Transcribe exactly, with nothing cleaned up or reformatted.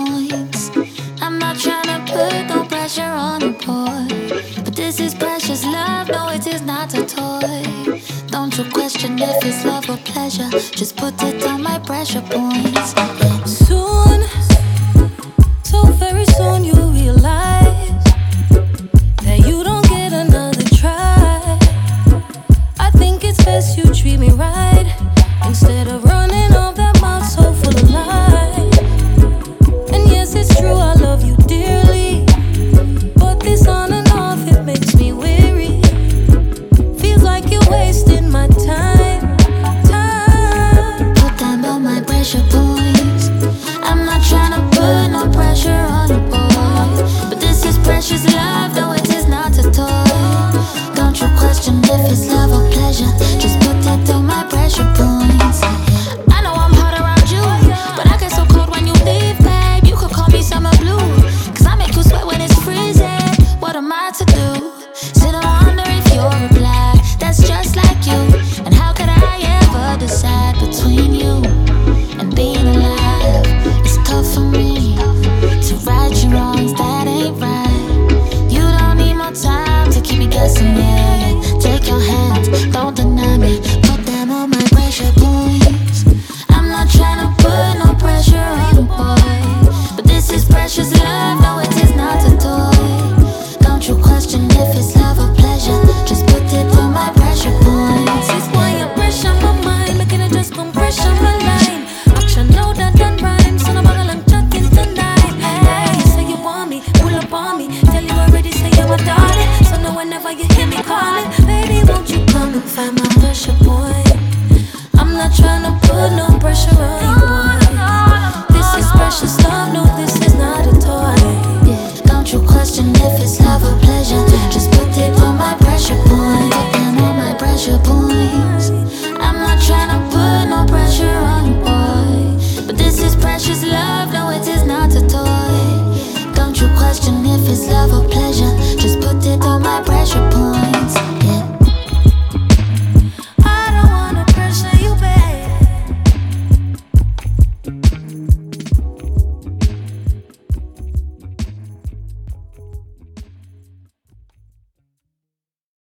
points. I'm not trying to put no pressure on you, boy, but this is precious love, no it is not a toy. Don't you question if it's love or pleasure, just put it on my pressure points, yeah.